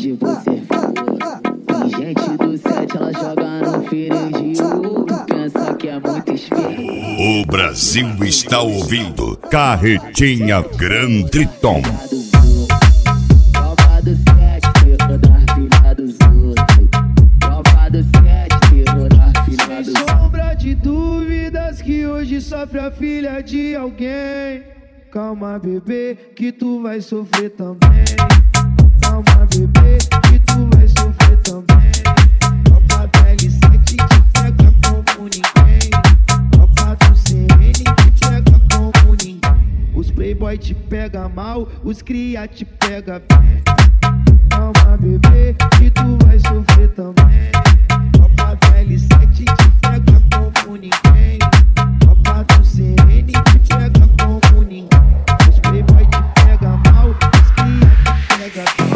onde você for. Tem gente do set, ela joga no feeling de ouro. Pensa que é muito esperto. O Brasil está ouvindo Carretinha Grande Tom. Tropa do set, terror da filha dos outros. Tropa do set, terror da filha dos outros. Sem sombra de dúvidas que hoje sofre a filha de alguém. Calma, bebê, que tu vai sofrer também. Calma, bebê, que tu vai sofrer também. Tropa do L7 te pega como ninguém. Tropa do CN te pega como ninguém. Os playboy te pega mal, os cria te pega bem. Calma, bebê, que tu vai sofrer também. Tropa do L7 te pega como ninguém. Tropa do CN te pega como ninguém. Os playboy te pega mal, os cria te pega bem.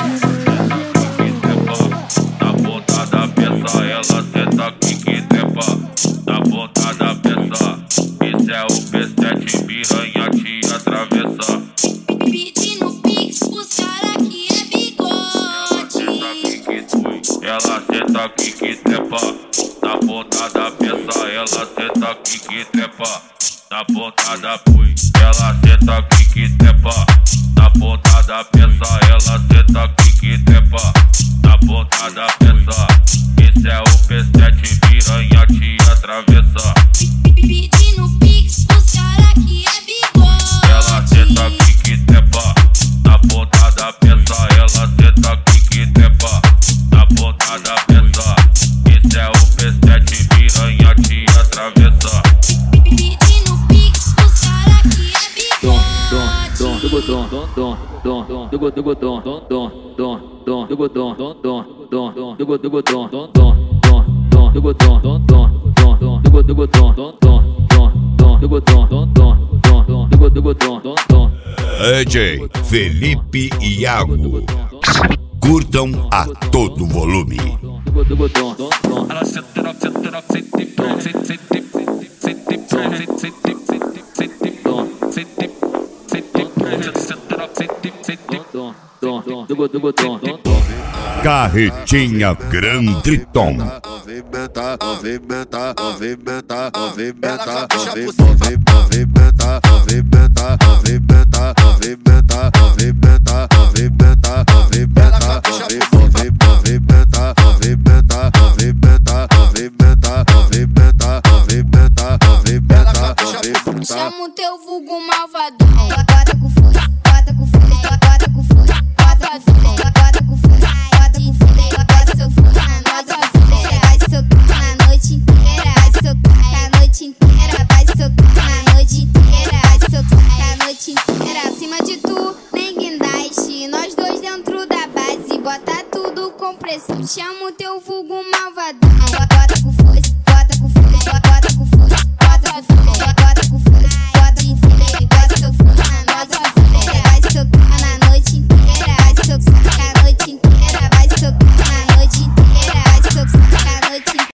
Na ponta da peça, ela senta aqui que trepa. Na ponta da peça, esse é o P7 piranha te atravessa. Pedindo pix pros cara que é bigode. Ela senta aqui que trepa. Na ponta da peça, ela senta aqui que trepa. Na ponta da pui, ela senta aqui que trepa. Na ponta da peça, ela senta aqui que trepa. Na ponta da peça, esse é o P7 piranha te atravessa. Pedindo pix pros cara que é bigode. Ela senta aqui que trepa. Na ponta da peça, ela senta aqui que trepa. Na ponta da peça, esse é o P7 piranha te atravessa. Pedindo pix pros cara que é bigode. DJ Felipe e Iago. Curtam a todo volume. Carretinha Grande Tom. Movimenta, movimenta, movimenta, movimenta, movimenta, movimenta, movimenta, movimenta, movimenta, movimenta, movimenta, movimenta, movimenta, movimenta, movimenta, movimenta, movimenta. Chama o teu vulgo malvadão. Bota com força, bota com força, bota com força, bota com força, bota com força, bota com força, bota seu força na noite. Vai socar na noite inteira, vai socar a noite inteira, vai socar na noite inteira, vai socar a noite inteira. Acima de tu, nem guindaste, nós dois dentro da base, bota tudo com pressão. Chama o teu